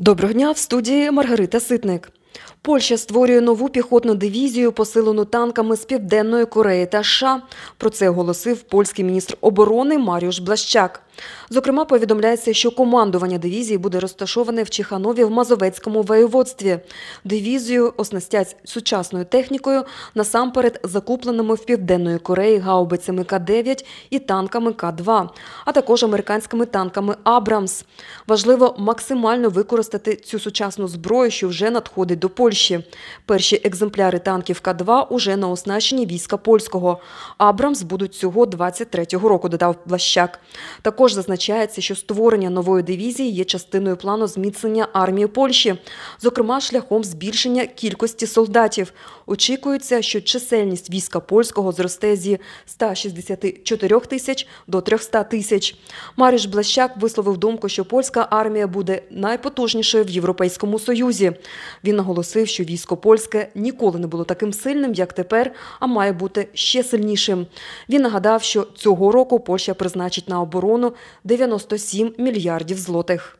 Доброго дня, в студії Маргарита Ситник. Польща створює нову піхотну дивізію, посилену танками з Південної Кореї та США. Про це оголосив польський міністр оборони Маріуш Блащак. Зокрема, повідомляється, що командування дивізії буде розташоване в Чеханові в Мазовецькому воєводстві. Дивізію оснастять сучасною технікою, насамперед закупленими в Південної Кореї гаубицями К-9 і танками К-2, а також американськими танками «Абрамс». Важливо максимально використати цю сучасну зброю, що вже надходить до Польщі. Перші екземпляри танків К-2 уже на оснащенні війська польського. «Абрамс» будуть цього 23-го року, додав Блащак. Також зазначається, що створення нової дивізії є частиною плану зміцнення армії Польщі, зокрема шляхом збільшення кількості солдатів. Очікується, що чисельність війська польського зросте зі 164 тисяч до 300 тисяч. Маріуш Блащак висловив думку, що польська армія буде найпотужнішою в Європейському Союзі. Він наголосив, що військо польське ніколи не було таким сильним, як тепер, а має бути ще сильнішим. Він нагадав, що цього року Польща призначить на оборону 97 мільярдів злотих.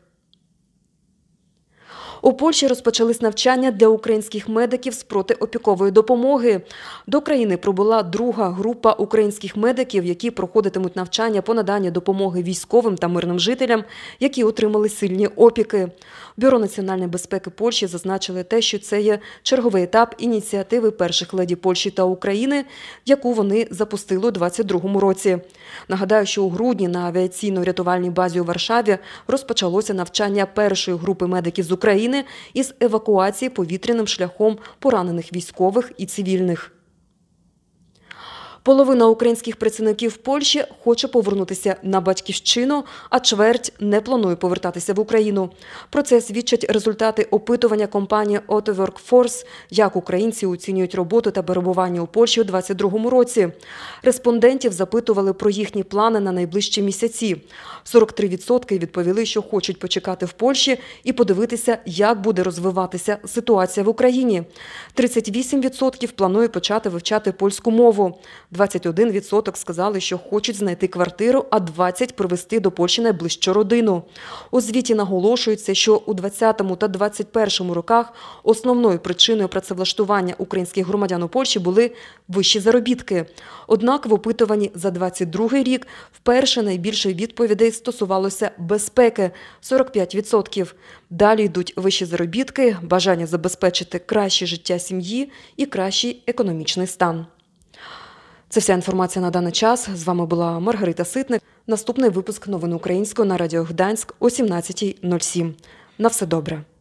У Польщі розпочались навчання для українських медиків з протиопікової допомоги. До країни прибула друга група українських медиків, які проходитимуть навчання по наданню допомоги військовим та мирним жителям, які отримали сильні опіки. Бюро національної безпеки Польщі зазначили те, що це є черговий етап ініціативи перших леді Польщі та України, яку вони запустили у 2022 році. Нагадаю, що у грудні на авіаційно-рятувальній базі у Варшаві розпочалося навчання першої групи медиків з України із евакуації повітряним шляхом поранених військових і цивільних. Половина українських працівників в Польщі хоче повернутися на батьківщину, а чверть не планує повертатися в Україну. Про це свідчать результати опитування компанії Auto Workforce, як українці оцінюють роботу та перебування у Польщі у 2022 році. Респондентів запитували про їхні плани на найближчі місяці. 43% відповіли, що хочуть почекати в Польщі і подивитися, як буде розвиватися ситуація в Україні. 38% планує почати вивчати польську мову. 21% сказали, що хочуть знайти квартиру, а 20% – привезти до Польщі найближчу родину. У звіті наголошується, що у 2020 та 2021 роках основною причиною працевлаштування українських громадян у Польщі були вищі заробітки. Однак в опитуванні за 2022 рік вперше найбільше відповідей стосувалося безпеки – 45%. Далі йдуть вищі заробітки, бажання забезпечити краще життя сім'ї і кращий економічний стан. Це вся інформація на даний час. З вами була Маргарита Ситник. Наступний випуск новин українською на Радіо Гданськ о 17:07. На все добре.